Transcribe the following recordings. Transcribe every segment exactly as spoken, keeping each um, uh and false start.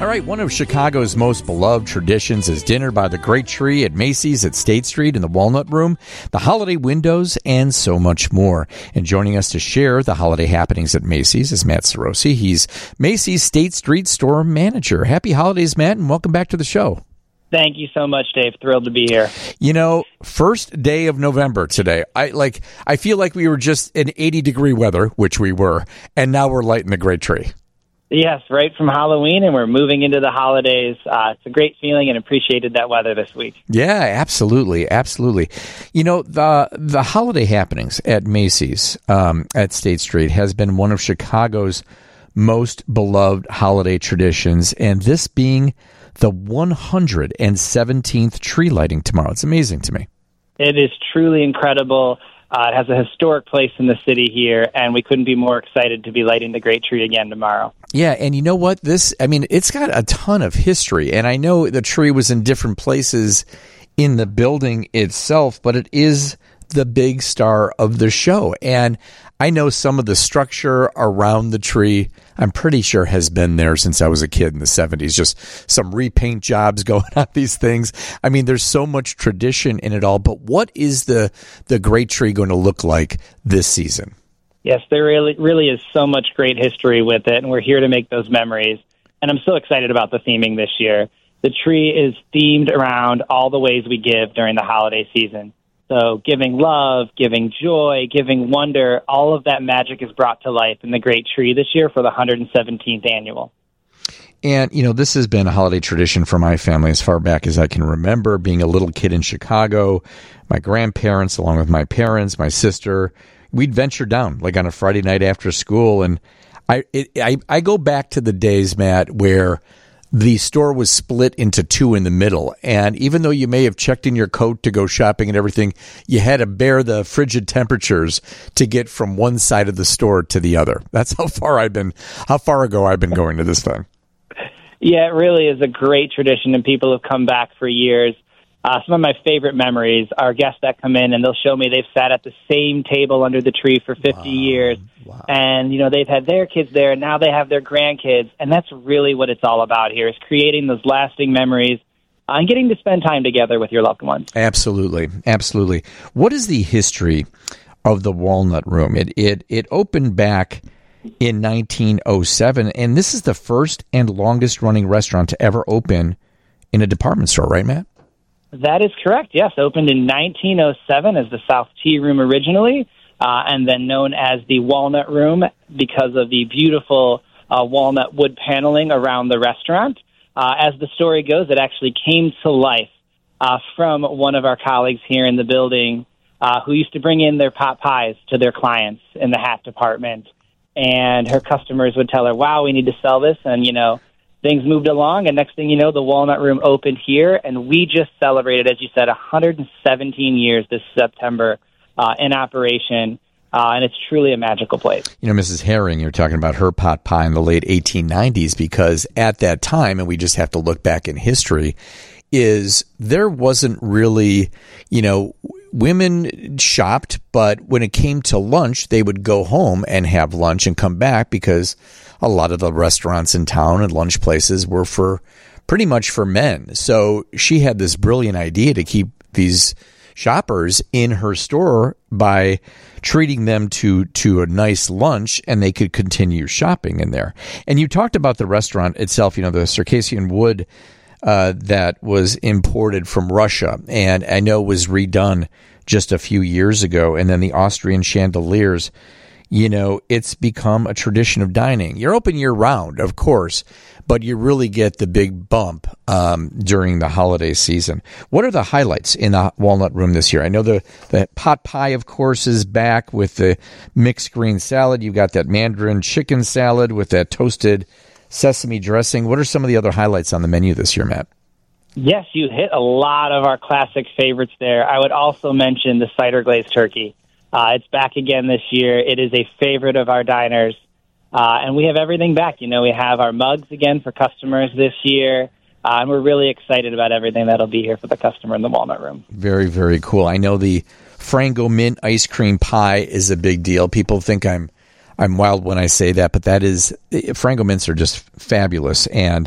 All right, one of Chicago's most beloved traditions is dinner by the Great Tree at Macy's at State Street in the Walnut Room, the holiday windows, and so much more. And joining us to share the holiday happenings at Macy's is Matt Sarosi. He's Macy's State Street store manager. Happy holidays, Matt, and welcome back to the show. Thank you so much, Dave. Thrilled to be here. You know, first day of November today. I like. I feel like we were just in eighty degree weather, which we were, and now we're lighting the Great Tree. Yes, right from Halloween, and we're moving into the holidays. Uh, it's a great feeling, and appreciated that weather this week. Yeah, absolutely, absolutely. You know, the the holiday happenings at Macy's um, at State Street has been one of Chicago's most beloved holiday traditions, and this being the one hundred seventeenth tree lighting tomorrow. It's amazing to me. It is truly incredible. Uh, it has a historic place in the city here, and we couldn't be more excited to be lighting the Great Tree again tomorrow. Yeah, and you know what? This, I mean, it's got a ton of history, and I know the tree was in different places in the building itself, but it is the big star of the show. And I know some of the structure around the tree, I'm pretty sure has been there since I was a kid in the seventies. Just some repaint jobs going on these things. I mean, there's so much tradition in it all. But what is the the Great Tree going to look like this season? Yes, there really, really is so much great history with it, and we're here to make those memories. And I'm so excited about the theming this year. The tree is themed around all the ways we give during the holiday season. So giving love, giving joy, giving wonder, all of that magic is brought to life in the Great Tree this year for the one hundred seventeenth annual. And, you know, this has been a holiday tradition for my family as far back as I can remember. Being a little kid in Chicago, my grandparents, along with my parents, my sister, we'd venture down like on a Friday night after school. And I, it, I, I go back to the days, Matt, where the store was split into two in the middle. And even though you may have checked in your coat to go shopping and everything, you had to bear the frigid temperatures to get from one side of the store to the other. That's how far I've been, how far ago I've been going to this thing. Yeah, it really is a great tradition, and people have come back for years. Uh, some of my favorite memories are guests that come in and they'll show me they've sat at the same table under the tree for fifty wow. years. Wow. And, you know, they've had their kids there, and now they have their grandkids. And that's really what it's all about here, is creating those lasting memories uh, and getting to spend time together with your loved ones. Absolutely. Absolutely. What is the history of the Walnut Room? It it it opened back in nineteen oh seven, and this is the first and longest-running restaurant to ever open in a department store, right, Matt? That is correct, yes. Opened in nineteen oh seven as the South Tea Room originally, uh, and then known as the Walnut Room because of the beautiful uh, walnut wood paneling around the restaurant. Uh, as the story goes, it actually came to life uh, from one of our colleagues here in the building uh, who used to bring in their pot pies to their clients in the hat department. And her customers would tell her, wow, we need to sell this, and, you know, things moved along, and next thing you know, the Walnut Room opened here, and we just celebrated, as you said, one hundred seventeen years this September uh, in operation, uh, and it's truly a magical place. You know, Missus Herring, you're talking about her pot pie in the late eighteen nineties, because at that time, and we just have to look back in history, is there wasn't really, you know, women shopped, but when it came to lunch, they would go home and have lunch and come back, because a lot of the restaurants in town and lunch places were for pretty much for men. So she had this brilliant idea to keep these shoppers in her store by treating them to to a nice lunch, and they could continue shopping in there. And you talked about the restaurant itself, you know, the Circassian wood uh, that was imported from Russia, and I know was redone just a few years ago. And then the Austrian chandeliers. You know, it's become a tradition of dining. You're open year-round, of course, but you really get the big bump um, during the holiday season. What are the highlights in the Walnut Room this year? I know the, the pot pie, of course, is back with the mixed green salad. You've got that Mandarin chicken salad with that toasted sesame dressing. What are some of the other highlights on the menu this year, Matt? Yes, you hit a lot of our classic favorites there. I would also mention the cider glazed turkey. Uh, it's back again this year. It is a favorite of our diners. Uh, and we have everything back. You know, we have our mugs again for customers this year. Uh, and we're really excited about everything that'll be here for the customer in the Walnut Room. Very, very cool. I know the Frango Mint ice cream pie is a big deal. People think I'm I'm wild when I say that, but that is, Frango Mints are just fabulous. And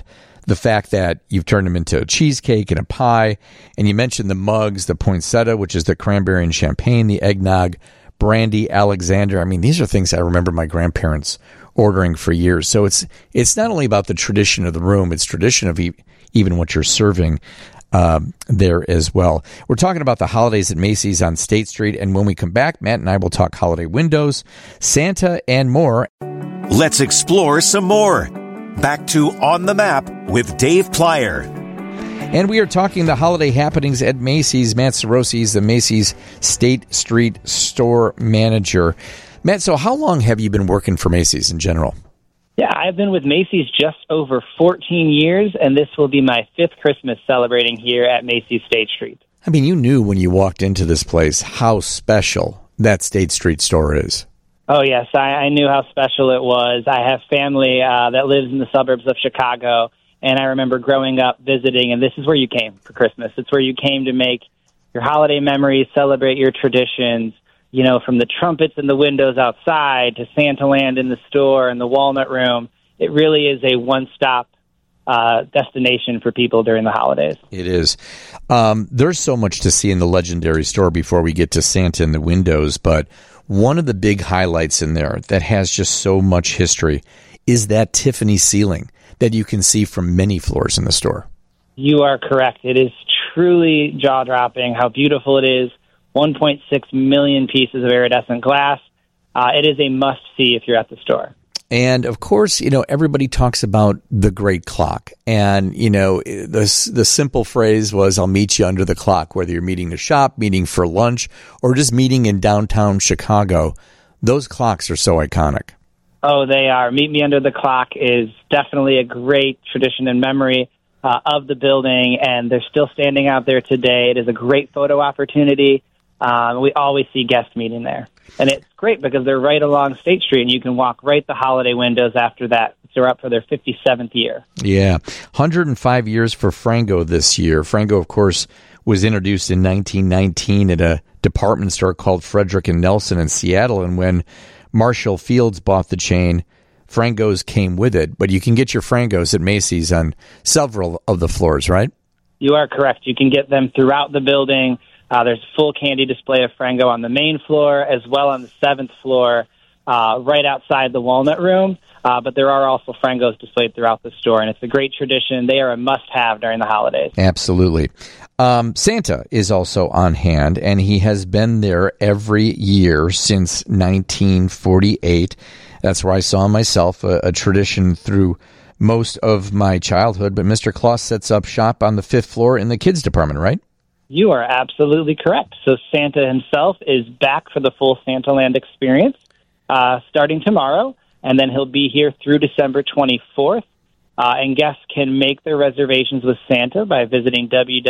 the fact that you've turned them into a cheesecake and a pie, and you mentioned the mugs, the poinsettia, which is the cranberry and champagne, the eggnog, brandy, Alexander. I mean, these are things I remember my grandparents ordering for years. So it's it's not only about the tradition of the room, it's tradition of e- even what you're serving um, there as well. We're talking about the holidays at Macy's on State Street, and when we come back, Matt and I will talk holiday windows, Santa, and more. Let's explore some more. Back to On the Map with Dave Plyer. And we are talking the holiday happenings at Macy's. Matt Sorosi is the Macy's State Street store manager. Matt, so how long have you been working for Macy's in general? Yeah, I've been with Macy's just over fourteen years, and this will be my fifth Christmas celebrating here at Macy's State Street. I mean, you knew when you walked into this place how special that State Street store is. Oh, yes, I, I knew how special it was. I have family uh, that lives in the suburbs of Chicago, and I remember growing up visiting, and this is where you came for Christmas. It's where you came to make your holiday memories, celebrate your traditions, you know, from the trumpets in the windows outside to Santaland in the store and the Walnut Room. It really is a one-stop uh, destination for people during the holidays. It is. Um, there's so much to see in the legendary store before we get to Santa in the windows, but one of the big highlights in there that has just so much history is that Tiffany ceiling that you can see from many floors in the store. You are correct. It is truly jaw-dropping how beautiful it is. one point six million pieces of iridescent glass. Uh, it is a must-see if you're at the store. And, of course, you know, everybody talks about the great clock. And, you know, the, the simple phrase was, I'll meet you under the clock, whether you're meeting to shop, meeting for lunch, or just meeting in downtown Chicago. Those clocks are so iconic. Oh, they are. Meet Me Under the Clock is definitely a great tradition and memory uh, of the building, and they're still standing out there today. It is a great photo opportunity. Um, we always see guests meeting there. And it's great because they're right along State Street, and you can walk right the holiday windows after that. They're up for their fifty-seventh year. Yeah, one hundred five years for Frango this year. Frango, of course, was introduced in nineteen nineteen at a department store called Frederick and Nelson in Seattle, and when Marshall Fields bought the chain, Frango's came with it. But you can get your Frangos at Macy's on several of the floors, right? You are correct. You can get them throughout the building. Uh, there's a full candy display of Frango on the main floor, as well on the seventh floor, uh, right outside the Walnut Room. Uh, but there are also Frangos displayed throughout the store, and it's a great tradition. They are a must-have during the holidays. Absolutely. Um, Santa is also on hand, and he has been there every year since nineteen forty-eight. That's where I saw myself, a, a tradition through most of my childhood. But Mister Claus sets up shop on the fifth floor in the kids department, right? You are absolutely correct. So Santa himself is back for the full Santaland experience uh, starting tomorrow, and then he'll be here through December twenty-fourth. Uh, and guests can make their reservations with Santa by visiting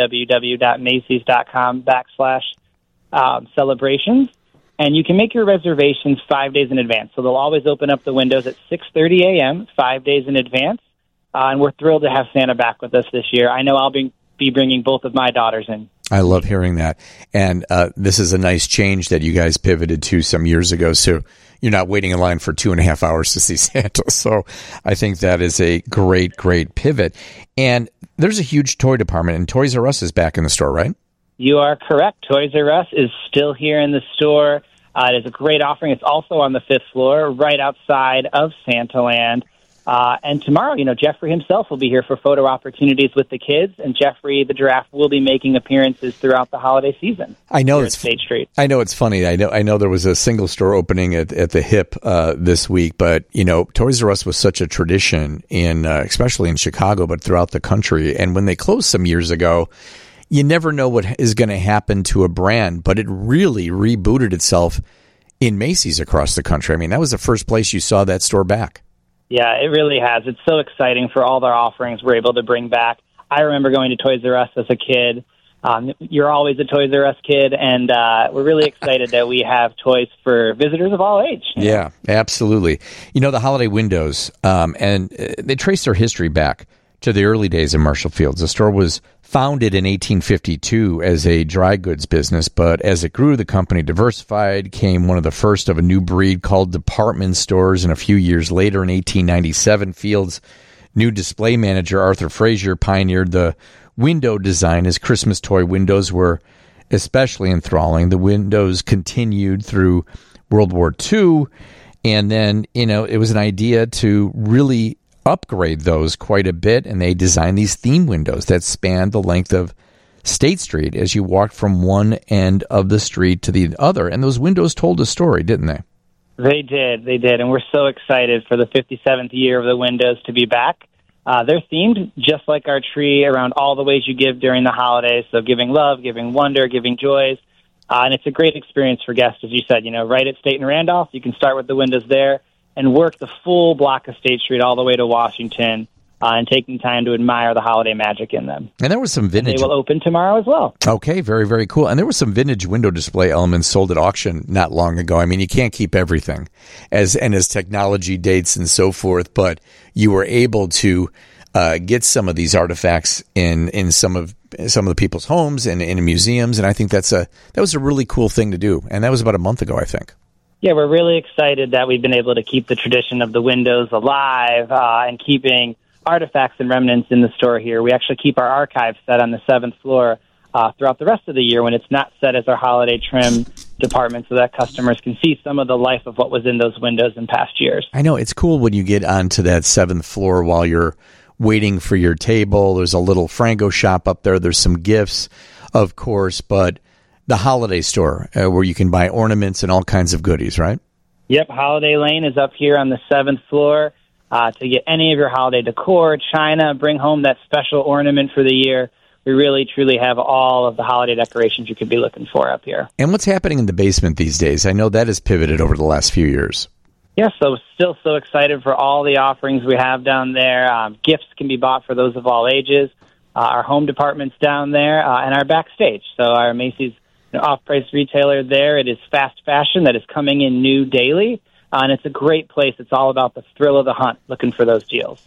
www.macys.com backslash um, celebrations. And you can make your reservations five days in advance. So they'll always open up the windows at six thirty a.m., five days in advance. Uh, and we're thrilled to have Santa back with us this year. I know I'll be, be bringing both of my daughters in. I love hearing that. And uh, this is a nice change that you guys pivoted to some years ago. So you're not waiting in line for two and a half hours to see Santa. So I think that is a great, great pivot. And there's a huge toy department, and Toys R Us is back in the store, right? You are correct. Toys R Us is still here in the store. Uh, it is a great offering. It's also on the fifth floor, right outside of Santaland. Uh, and tomorrow, you know, Jeffrey himself will be here for photo opportunities with the kids, and Jeffrey the Giraffe will be making appearances throughout the holiday season. I know it's State Street. I know it's funny. I know I know there was a single store opening at at the Hip uh, this week, but you know, Toys R Us was such a tradition in, uh, especially in Chicago, but throughout the country. And when they closed some years ago, you never know what is going to happen to a brand, but it really rebooted itself in Macy's across the country. I mean, that was the first place you saw that store back. Yeah, it really has. It's so exciting for all their offerings we're able to bring back. I remember going to Toys R Us as a kid. Um, you're always a Toys R Us kid, and uh, we're really excited that we have toys for visitors of all age. Yeah, absolutely. You know, the holiday windows, um, and uh, they trace their history back to the early days of Marshall Fields. The store was founded in eighteen fifty-two as a dry goods business, but as it grew, the company diversified, came one of the first of a new breed called department stores, and a few years later in eighteen ninety-seven, Fields New display manager Arthur Frazier pioneered the window design as Christmas toy windows were especially enthralling. The windows continued through World War Two, and then, you know, it was an idea to really upgrade those quite a bit, and they designed these theme windows that spanned the length of State Street as you walked from one end of the street to the other. And those windows told a story, didn't they? They did. They did. And we're so excited for the fifty-seventh year of the windows to be back. Uh, they're themed just like our tree around all the ways you give during the holidays. So giving love, giving wonder, giving joys. Uh, and it's a great experience for guests, as you said, you know, right at State and Randolph. You can start with the windows there and work the full block of State Street all the way to Washington. Uh, and taking time to admire the holiday magic in them. And there was some vintage. And they will open tomorrow as well. Okay, very, very cool. And there were some vintage window display elements sold at auction not long ago. I mean, you can't keep everything, as and as technology dates and so forth, but you were able to uh, get some of these artifacts in, in some of some of the people's homes and in museums. And I think that's a that was a really cool thing to do. And that was about a month ago, I think. Yeah, we're really excited that we've been able to keep the tradition of the windows alive uh, and keeping artifacts and remnants in the store here. We actually keep our archive set on the seventh floor uh, throughout the rest of the year when it's not set as our holiday trim department, so that customers can see some of the life of what was in those windows in past years. I know. It's cool when you get onto that seventh floor while you're waiting for your table. There's a little Frango shop up there. There's some gifts, of course, but the holiday store uh, where you can buy ornaments and all kinds of goodies, right? Yep. Holiday Lane is up here on the seventh floor. Uh, to get any of your holiday decor, china, bring home that special ornament for the year. We really, truly have all of the holiday decorations you could be looking for up here. And what's happening in the basement these days? I know that has pivoted over the last few years. Yeah, so still so excited for all the offerings we have down there. Um, gifts can be bought for those of all ages. Uh, our home department's down there, uh, and our backstage. So our Macy's you know, off-price retailer there, it is fast fashion that is coming in new daily. Uh, and it's a great place. It's all about the thrill of the hunt, looking for those deals.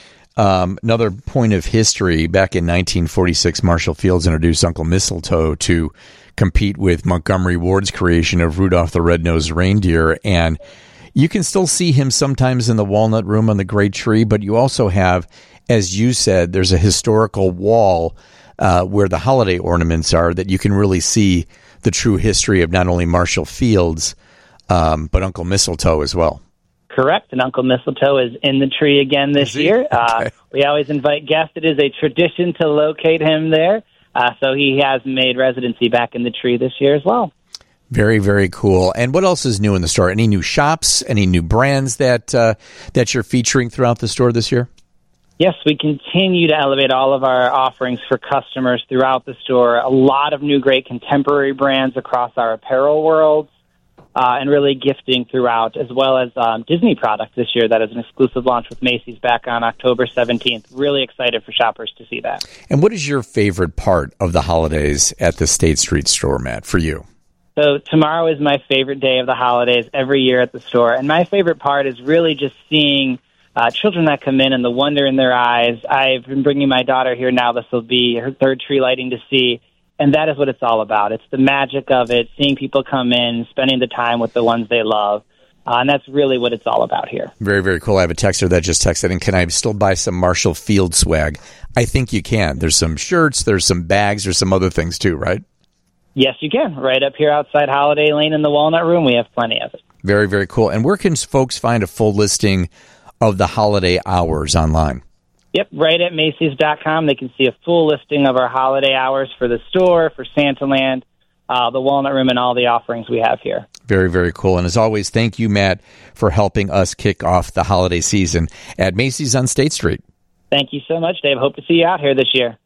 Um, another point of history, back in nineteen forty-six, Marshall Fields introduced Uncle Mistletoe to compete with Montgomery Ward's creation of Rudolph the Red-Nosed Reindeer. And you can still see him sometimes in the walnut room on the great tree, but you also have, as you said, there's a historical wall uh, where the holiday ornaments are that you can really see the true history of not only Marshall Fields, Um, but Uncle Mistletoe as well. Correct, and Uncle Mistletoe is in the tree again this year. Uh, okay. We always invite guests. It is a tradition to locate him there, uh, so he has made residency back in the tree this year as well. Very, very cool. And what else is new in the store? Any new shops, any new brands that uh, that you're featuring throughout the store this year? Yes, we continue to elevate all of our offerings for customers throughout the store. A lot of new great contemporary brands across our apparel worlds. Uh, and really gifting throughout, as well as um, Disney products this year. That is an exclusive launch with Macy's back on October seventeenth. Really excited for shoppers to see that. And what is your favorite part of the holidays at the State Street store, Matt, for you? So tomorrow is my favorite day of the holidays every year at the store. And my favorite part is really just seeing uh, children that come in and the wonder in their eyes. I've been bringing my daughter here now. This will be her third tree lighting to see. And that is what it's all about. It's the magic of it, seeing people come in, spending the time with the ones they love. Uh, and that's really what it's all about here. Very, very cool. I have a texter that just texted in, can I still buy some Marshall Field swag? I think you can. There's some shirts, there's some bags, there's some other things too, right? Yes, you can. Right up here outside Holiday Lane in the Walnut Room, we have plenty of it. Very, very cool. And where can folks find a full listing of the holiday hours online? Yep, right at Macy's dot com. They can see a full listing of our holiday hours for the store, for Santaland, uh, the Walnut Room, and all the offerings we have here. Very, very cool. And as always, thank you, Matt, for helping us kick off the holiday season at Macy's on State Street. Thank you so much, Dave. Hope to see you out here this year.